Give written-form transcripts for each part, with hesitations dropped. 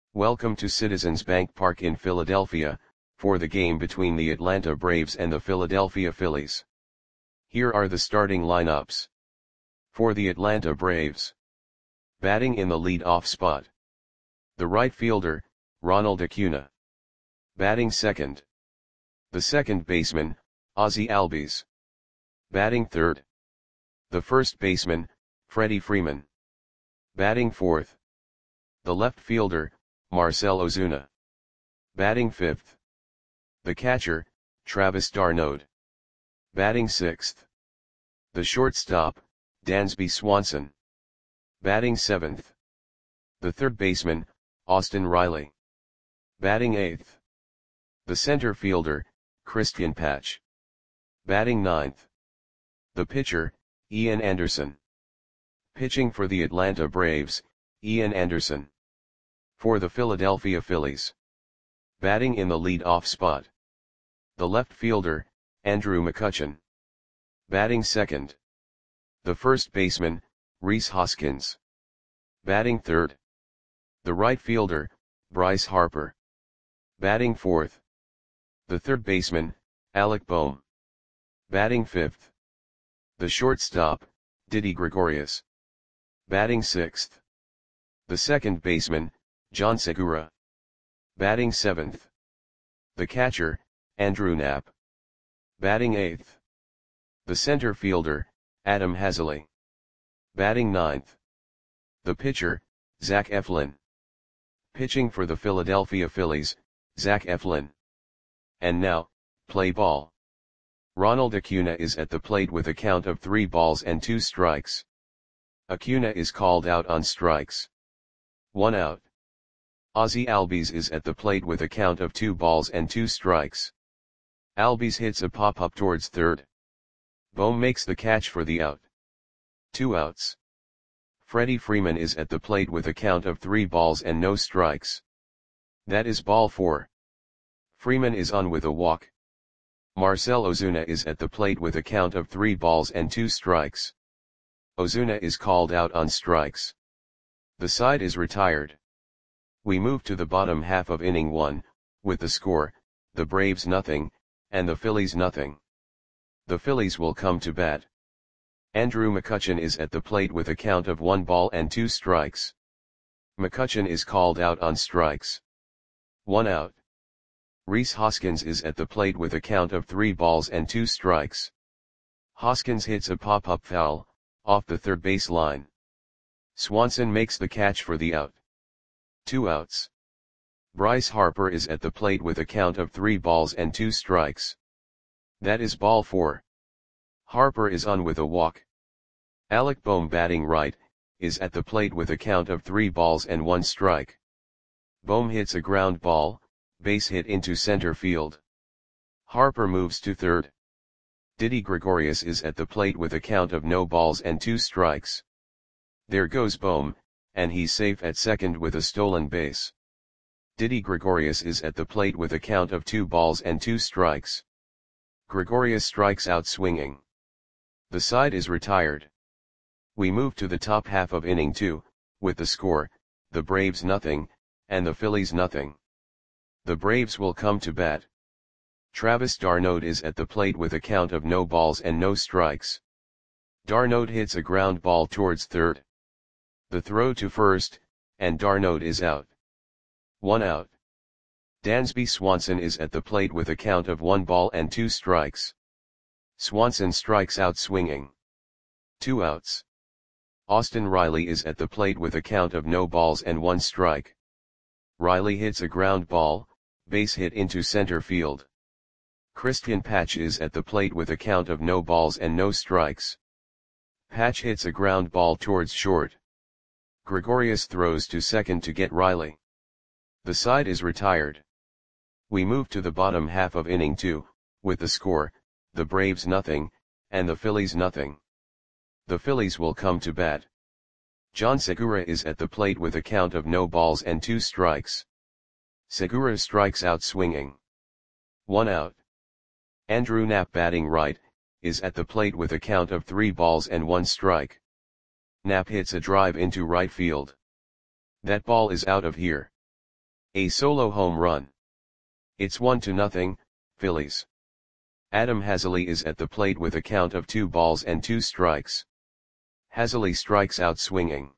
Welcome to Citizens Bank Park in Philadelphia, for the game between the Atlanta Braves and the Philadelphia Phillies. Here are the starting lineups. For the Atlanta Braves. Batting in the lead-off spot. The right fielder, Ronald Acuna. Batting second. The second baseman, Ozzie Albies. Batting third. The first baseman, Freddie Freeman. Batting fourth. The left fielder, Marcell Ozuna. Batting fifth. The catcher, Travis d'Arnaud. Batting sixth. The shortstop, Dansby Swanson. Batting seventh. The third baseman, Austin Riley. Batting eighth. The center fielder, Cristian Pache. Batting ninth. The pitcher, Ian Anderson. Pitching for the Atlanta Braves, Ian Anderson. For the Philadelphia Phillies. Batting in the lead-off spot. The left fielder, Andrew McCutchen. Batting second. The first baseman, Rhys Hoskins. Batting third. The right fielder, Bryce Harper. Batting fourth. The third baseman, Alec Bohm. Batting fifth. The shortstop, Didi Gregorius. Batting sixth. The second baseman, John Segura. Batting seventh. The catcher, Andrew Knapp. Batting eighth. The center fielder, Adam Haseley. Batting ninth. The pitcher, Zach Eflin. Pitching for the Philadelphia Phillies, Zach Eflin. And now, play ball. Ronald Acuna is at the plate with a count of 3 balls and 2 strikes. Acuna is called out on strikes. 1 out. Ozzie Albies is at the plate with a count of 2 balls and 2 strikes. Albies hits a pop-up towards third. Bohm makes the catch for the out. 2 outs. Freddie Freeman is at the plate with a count of 3 balls and no strikes. That is ball 4. Freeman is on with a walk. Marcell Ozuna is at the plate with a count of 3 balls and 2 strikes. Ozuna is called out on strikes. The side is retired. We move to the bottom half of inning 1, with the score, the Braves nothing, and the Phillies nothing. The Phillies will come to bat. Andrew McCutchen is at the plate with a count of 1 ball and 2 strikes. McCutchen is called out on strikes. 1 out. Rhys Hoskins is at the plate with a count of 3 balls and 2 strikes. Hoskins hits a pop-up foul, off the third base line. Swanson makes the catch for the out. 2 outs. Bryce Harper is at the plate with a count of 3 balls and 2 strikes. That is ball 4. Harper is on with a walk. Alec Bohm, batting right, is at the plate with a count of 3 balls and 1 strike. Bohm hits a ground ball, base hit into center field. Harper moves to third. Didi Gregorius is at the plate with a count of no balls and 2 strikes. There goes Bohm, and he's safe at second with a stolen base. Didi Gregorius is at the plate with a count of 2 balls and 2 strikes. Gregorius strikes out swinging. The side is retired. We move to the top half of inning 2, with the score, the Braves nothing, and the Phillies nothing. The Braves will come to bat. Travis d'Arnaud is at the plate with a count of no balls and no strikes. d'Arnaud hits a ground ball towards third. The throw to first, and d'Arnaud is out. 1 out. Dansby Swanson is at the plate with a count of 1 ball and 2 strikes. Swanson strikes out swinging. 2 outs. Austin Riley is at the plate with a count of no balls and 1 strike. Riley hits a ground ball, base hit into center field. Cristian Pache is at the plate with a count of no balls and no strikes. Pache hits a ground ball towards short. Gregorius throws to second to get Riley. The side is retired. We move to the bottom half of inning 2, with the score, the Braves nothing, and the Phillies nothing. The Phillies will come to bat. John Segura is at the plate with a count of no balls and 2 strikes. Segura strikes out swinging. 1 out. Andrew Knapp, batting right, is at the plate with a count of 3 balls and 1 strike. Knapp hits a drive into right field. That ball is out of here. A solo home run. It's 1-0, Phillies. Adam Haseley is at the plate with a count of 2 balls and 2 strikes. Haseley strikes out swinging.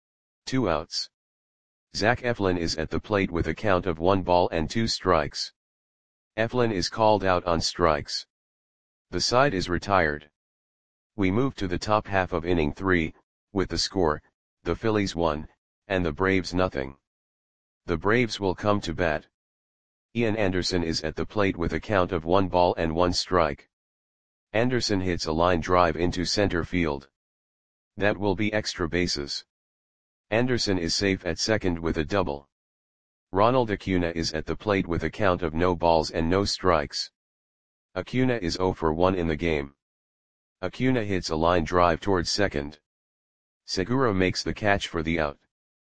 2 outs. Zach Eflin is at the plate with a count of 1 ball and 2 strikes. Eflin is called out on strikes. The side is retired. We move to the top half of inning 3, with the score, the Phillies 1, and the Braves nothing. The Braves will come to bat. Ian Anderson is at the plate with a count of 1 ball and 1 strike. Anderson hits a line drive into center field. That will be extra bases. Anderson is safe at second with a double. Ronald Acuna is at the plate with a count of no balls and no strikes. Acuna is 0 for 1 in the game. Acuna hits a line drive towards second. Segura makes the catch for the out.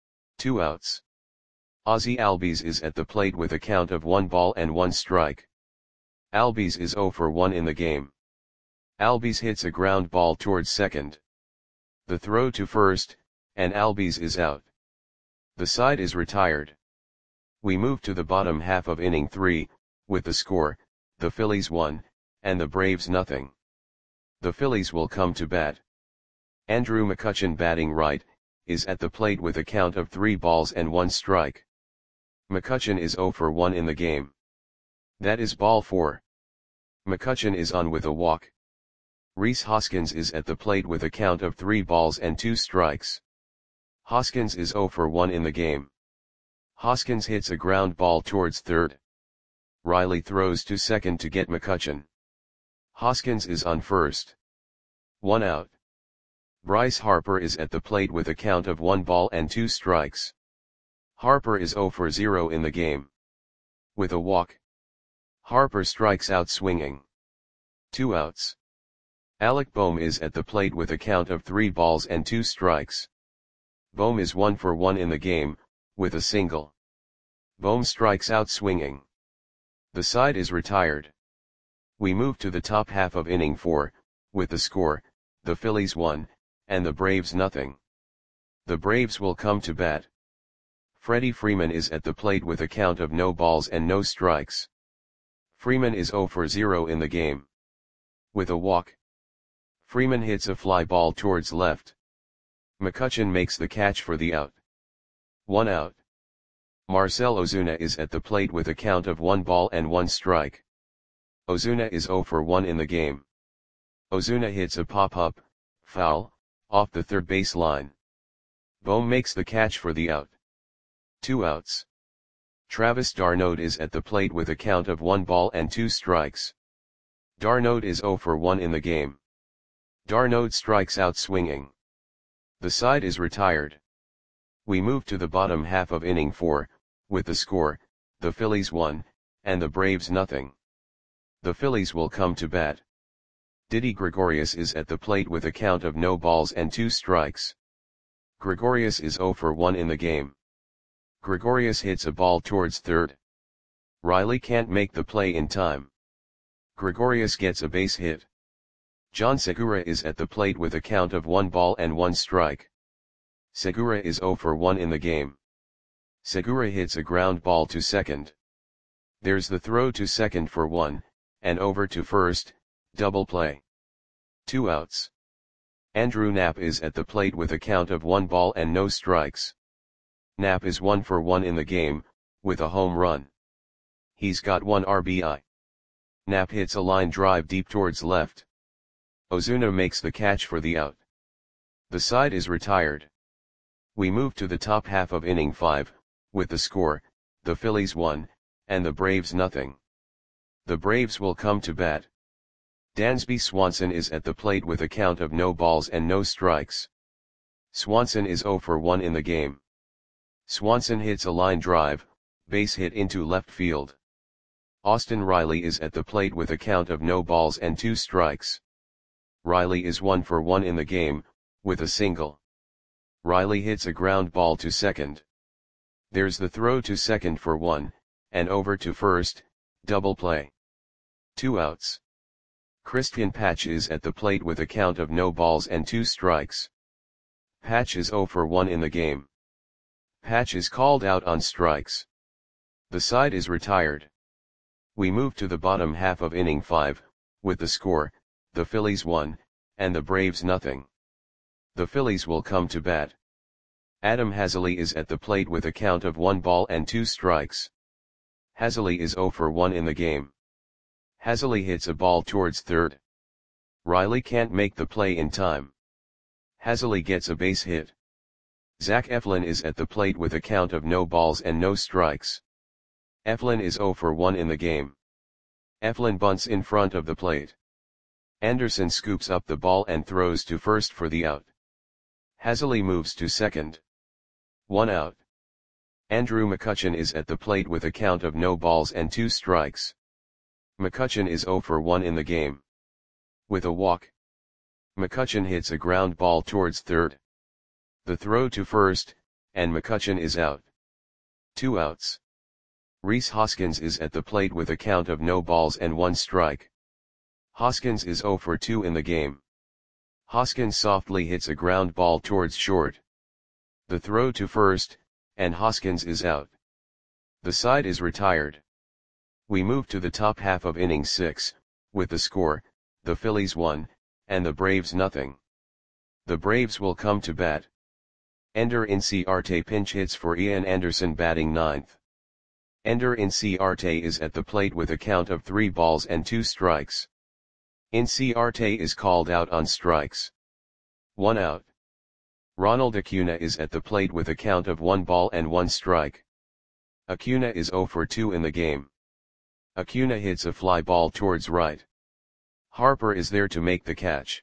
2 outs. Ozzie Albies is at the plate with a count of 1 ball and 1 strike. Albies is 0 for 1 in the game. Albies hits a ground ball towards second. The throw to first, and Albies is out. The side is retired. We move to the bottom half of inning 3, with the score, the Phillies 1, and the Braves nothing. The Phillies will come to bat. Andrew McCutchen batting right, is at the plate with a count of 3 balls and 1 strike. McCutchen is 0 for 1 in the game. That is ball 4. McCutchen is on with a walk. Rhys Hoskins is at the plate with a count of 3 balls and 2 strikes. Hoskins is 0 for 1 in the game. Hoskins hits a ground ball towards third. Riley throws to second to get McCutchen. Hoskins is on first. 1 out. Bryce Harper is at the plate with a count of 1 ball and 2 strikes. Harper is 0 for 0 in the game. With a walk. Harper strikes out swinging. 2 outs. Alec Bohm is at the plate with a count of 3 balls and 2 strikes. Bohm is 1 for 1 in the game, with a single. Bohm strikes out swinging. The side is retired. We move to the top half of inning 4, with the score, the Phillies 1, and the Braves nothing. The Braves will come to bat. Freddie Freeman is at the plate with a count of no balls and no strikes. Freeman is 0 for 0 in the game. With a walk. Freeman hits a fly ball towards left. McCutchen makes the catch for the out. 1 out. Marcell Ozuna is at the plate with a count of 1 ball and 1 strike. Ozuna is 0 for 1 in the game. Ozuna hits a pop-up, foul, off the third base line. Bohm makes the catch for the out. 2 outs. Travis d'Arnaud is at the plate with a count of 1 ball and 2 strikes. d'Arnaud is 0 for 1 in the game. d'Arnaud strikes out swinging. The side is retired. We move to the bottom half of inning 4, with the score, the Phillies 1, and the Braves nothing. The Phillies will come to bat. Didi Gregorius is at the plate with a count of no balls and 2 strikes. Gregorius is 0 for 1 in the game. Gregorius hits a ball towards third. Riley can't make the play in time. Gregorius gets a base hit. John Segura is at the plate with a count of 1 ball and 1 strike. Segura is 0 for 1 in the game. Segura hits a ground ball to second. There's the throw to second for 1, and over to first, double play. 2 outs. Andrew Knapp is at the plate with a count of 1 ball and no strikes. Knapp is 1 for 1 in the game, with a home run. He's got 1 RBI. Knapp hits a line drive deep towards left. Ozuna makes the catch for the out. The side is retired. We move to the top half of inning 5, with the score, the Phillies 1, and the Braves nothing. The Braves will come to bat. Dansby Swanson is at the plate with a count of no balls and no strikes. Swanson is 0 for 1 in the game. Swanson hits a line drive, base hit into left field. Austin Riley is at the plate with a count of no balls and 2 strikes. Riley is 1 for 1 in the game, with a single. Riley hits a ground ball to second. There's the throw to second for 1, and over to first, double play. 2 outs. Christian Patch is at the plate with a count of no balls and 2 strikes. Patch is 0 for 1 in the game. Patch is called out on strikes. The side is retired. We move to the bottom half of inning 5, with the score, the Phillies 1, and the Braves nothing. The Phillies will come to bat. Adam Haseley is at the plate with a count of 1 ball and 2 strikes. Haseley is 0 for 1 in the game. Haseley hits a ball towards third. Riley can't make the play in time. Haseley gets a base hit. Zach Eflin is at the plate with a count of no balls and no strikes. Eflin is 0 for 1 in the game. Eflin bunts in front of the plate. Anderson scoops up the ball and throws to first for the out. Haseley moves to second. 1 out. Andrew McCutchen is at the plate with a count of no balls and 2 strikes. McCutchen is 0 for 1 in the game. With a walk, McCutchen hits a ground ball towards third. The throw to first, and McCutchen is out. 2 outs. Rhys Hoskins is at the plate with a count of no balls and 1 strike. Hoskins is 0 for 2 in the game. Hoskins softly hits a ground ball towards short. The throw to first, and Hoskins is out. The side is retired. We move to the top half of inning 6, with the score, the Phillies 1, and the Braves nothing. The Braves will come to bat. Ender Inciarte pinch hits for Ian Anderson batting 9th. Ender Inciarte is at the plate with a count of 3 balls and 2 strikes. Inciarte is called out on strikes. 1 out. Ronald Acuna is at the plate with a count of 1 ball and 1 strike. Acuna is 0 for 2 in the game. Acuna hits a fly ball towards right. Harper is there to make the catch.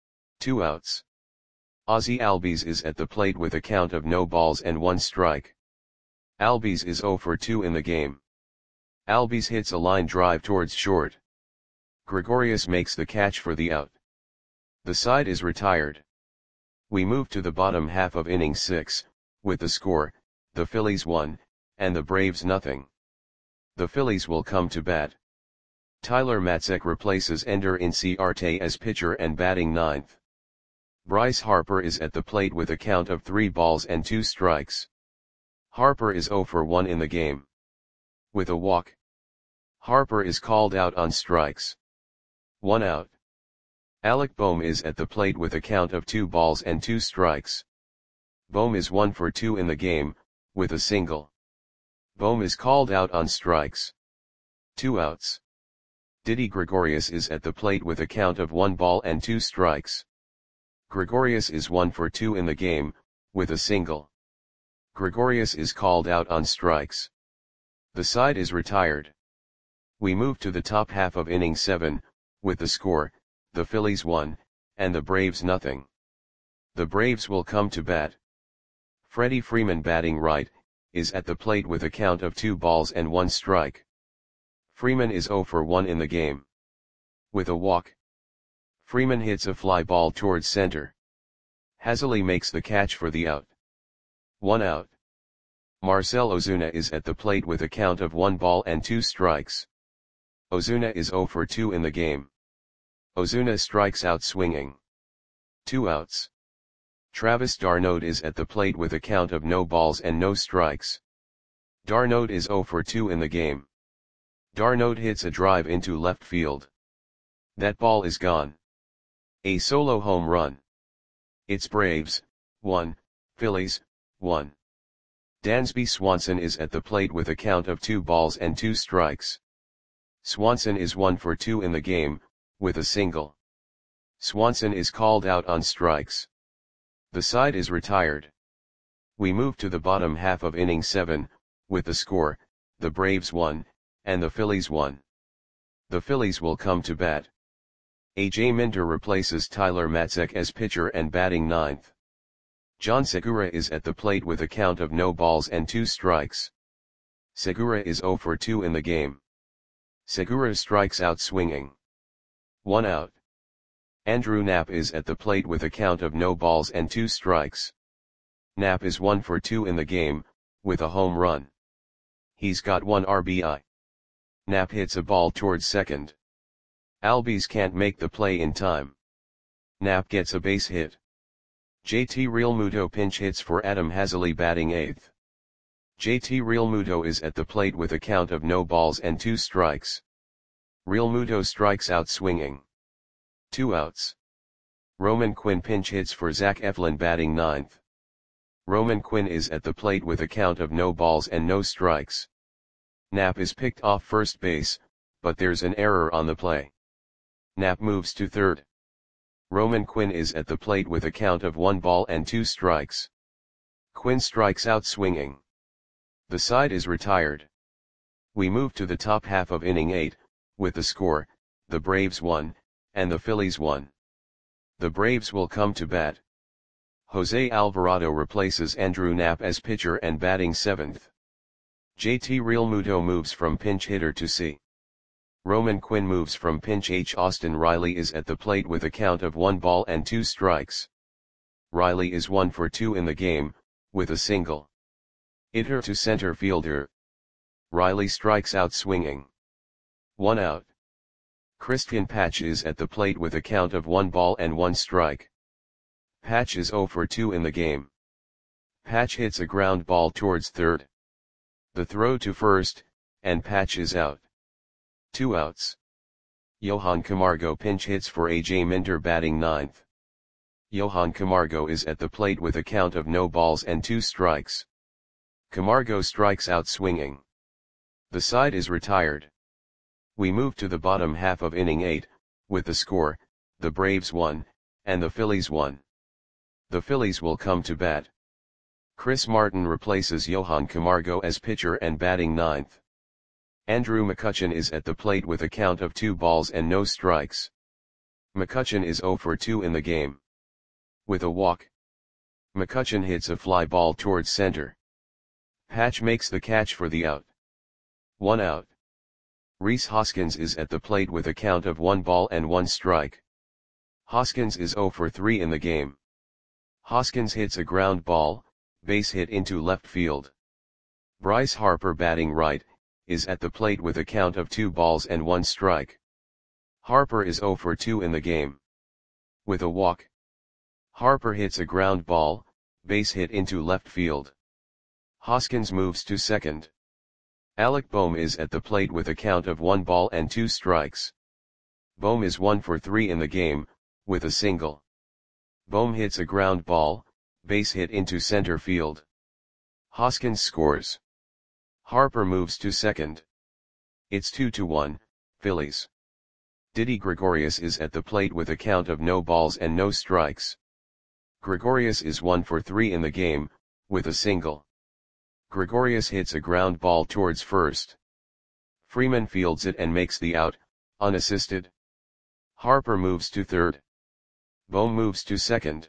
2 outs. Ozzie Albies is at the plate with a count of no balls and 1 strike. Albies is 0 for 2 in the game. Albies hits a line drive towards short. Gregorius makes the catch for the out. The side is retired. We move to the bottom half of inning 6, with the score, the Phillies 1, and the Braves nothing. The Phillies will come to bat. Tyler Matzek replaces Ender Inciarte as pitcher and batting 9th. Bryce Harper is at the plate with a count of 3 balls and 2 strikes. Harper is 0 for 1 in the game. With a walk, Harper is called out on strikes. 1 out. Alec Bohm is at the plate with a count of 2 balls and 2 strikes. Bohm is 1 for 2 in the game, with a single. Bohm is called out on strikes. 2 outs. Didi Gregorius is at the plate with a count of 1 ball and 2 strikes. Gregorius is 1 for 2 in the game, with a single. Gregorius is called out on strikes. The side is retired. We move to the top half of inning 7, with the score, the Phillies 1, and the Braves nothing. The Braves will come to bat. Freddie Freeman batting right, is at the plate with a count of 2 balls and 1 strike. Freeman is 0 for 1 in the game. With a walk, Freeman hits a fly ball towards center. Haseley makes the catch for the out. 1 out. Marcell Ozuna is at the plate with a count of 1 ball and 2 strikes. Ozuna is 0 for 2 in the game. Ozuna strikes out swinging. 2 outs. Travis d'Arnaud is at the plate with a count of no balls and no strikes. d'Arnaud is 0 for 2 in the game. d'Arnaud hits a drive into left field. That ball is gone. A solo home run. It's Braves, 1, Phillies, 1. Dansby Swanson is at the plate with a count of 2 balls and 2 strikes. Swanson is 1 for 2 in the game, with a single. Swanson is called out on strikes. The side is retired. We move to the bottom half of inning 7, with the score, the Braves 1, and the Phillies 1. The Phillies will come to bat. A.J. Minter replaces Tyler Matzek as pitcher and batting 9th. John Segura is at the plate with a count of no balls and 2 strikes. Segura is 0 for 2 in the game. Segura strikes out swinging. 1 out. Andrew Knapp is at the plate with a count of no balls and 2 strikes. Knapp is 1 for 2 in the game, with a home run. He's got 1 RBI. Knapp hits a ball towards second. Albies can't make the play in time. Knapp gets a base hit. JT Realmuto pinch hits for Adam Haseley batting 8th. JT Realmuto is at the plate with a count of no balls and 2 strikes. Realmuto strikes out swinging. 2 outs. Roman Quinn pinch hits for Zach Eflin batting 9th. Roman Quinn is at the plate with a count of no balls and no strikes. Knapp is picked off first base, but there's an error on the play. Knapp moves to third. Roman Quinn is at the plate with a count of 1 ball and 2 strikes. Quinn strikes out swinging. The side is retired. We move to the top half of inning 8, with the score, the Braves won, and the Phillies won. The Braves will come to bat. Jose Alvarado replaces Andrew Knapp as pitcher and batting 7th. JT Realmuto moves from pinch hitter to C. Roman Quinn moves from pinch H. Austin Riley is at the plate with a count of 1 ball and 2 strikes. Riley is 1 for 2 in the game, with a single. Hitter to center fielder. Riley strikes out swinging. 1 out. Christian Patch is at the plate with a count of 1 ball and 1 strike. Patch is 0 for 2 in the game. Patch hits a ground ball towards third. The throw to first, and Patch is out. 2 outs. Johan Camargo pinch hits for AJ Minter batting 9th. Johan Camargo is at the plate with a count of no balls and 2 strikes. Camargo strikes out swinging. The side is retired. We move to the bottom half of inning 8, with the score, the Braves won, and the Phillies won. The Phillies will come to bat. Chris Martin replaces Johan Camargo as pitcher and batting 9th. Andrew McCutchen is at the plate with a count of 2 balls and no strikes. McCutchen is 0 for 2 in the game. With a walk. McCutchen hits a fly ball towards center. Patch makes the catch for the out. 1 out. Rhys Hoskins is at the plate with a count of 1 ball and 1 strike. Hoskins is 0 for 3 in the game. Hoskins hits a ground ball, base hit into left field. Bryce Harper batting right, is at the plate with a count of 2 balls and 1 strike. Harper is 0 for 2 in the game. With a walk. Harper hits a ground ball, base hit into left field. Hoskins moves to second. Alec Bohm is at the plate with a count of 1 ball and 2 strikes. Bohm is 1 for 3 in the game, with a single. Bohm hits a ground ball, base hit into center field. Hoskins scores. Harper moves to second. It's 2-1, Phillies. Didi Gregorius is at the plate with a count of no balls and no strikes. Gregorius is 1 for 3 in the game, with a single. Gregorius hits a ground ball towards first. Freeman fields it and makes the out, unassisted. Harper moves to third. Bohm moves to second.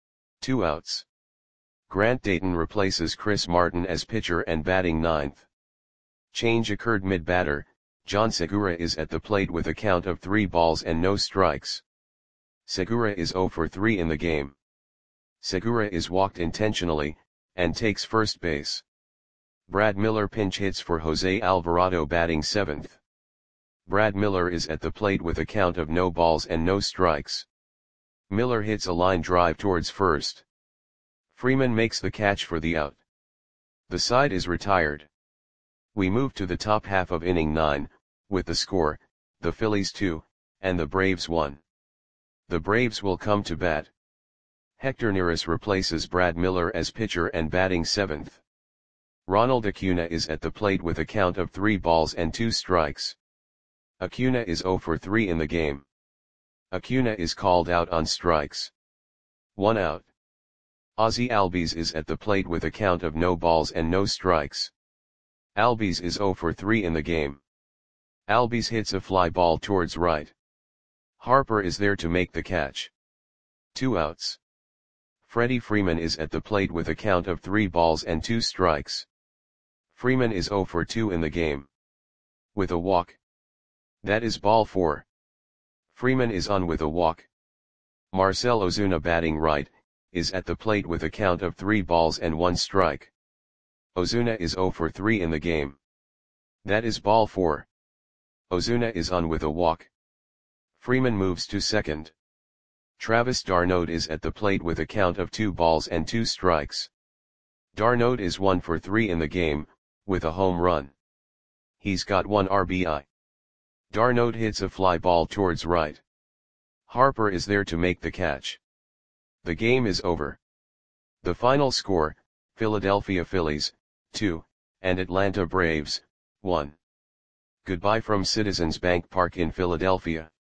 2 outs. Grant Dayton replaces Chris Martin as pitcher and batting 9th. Change occurred mid-batter. John Segura is at the plate with a count of 3 balls and no strikes. Segura is 0 for 3 in the game. Segura is walked intentionally, and takes first base. Brad Miller pinch hits for Jose Alvarado batting 7th. Brad Miller is at the plate with a count of no balls and no strikes. Miller hits a line drive towards first. Freeman makes the catch for the out. The side is retired. We move to the top half of inning 9, with the score, the Phillies 2, and the Braves 1. The Braves will come to bat. Hector Neris replaces Brad Miller as pitcher and batting 7th. Ronald Acuna is at the plate with a count of 3 balls and 2 strikes. Acuna is 0 for 3 in the game. Acuna is called out on strikes. 1 out. Ozzie Albies is at the plate with a count of no balls and no strikes. Albies is 0 for 3 in the game. Albies hits a fly ball towards right. Harper is there to make the catch. 2 outs. Freddie Freeman is at the plate with a count of 3 balls and 2 strikes. Freeman is 0 for 2 in the game. With a walk. That is ball 4. Freeman is on with a walk. Marcell Ozuna batting right, is at the plate with a count of 3 balls and 1 strike. Ozuna is 0 for 3 in the game. That is ball 4. Ozuna is on with a walk. Freeman moves to second. Travis d'Arnaud is at the plate with a count of 2 balls and 2 strikes. d'Arnaud is 1 for 3 in the game, with a home run. He's got 1 RBI. d'Arnaud hits a fly ball towards right. Harper is there to make the catch. The game is over. The final score, Philadelphia Phillies, 2, and Atlanta Braves, 1. Goodbye from Citizens Bank Park in Philadelphia.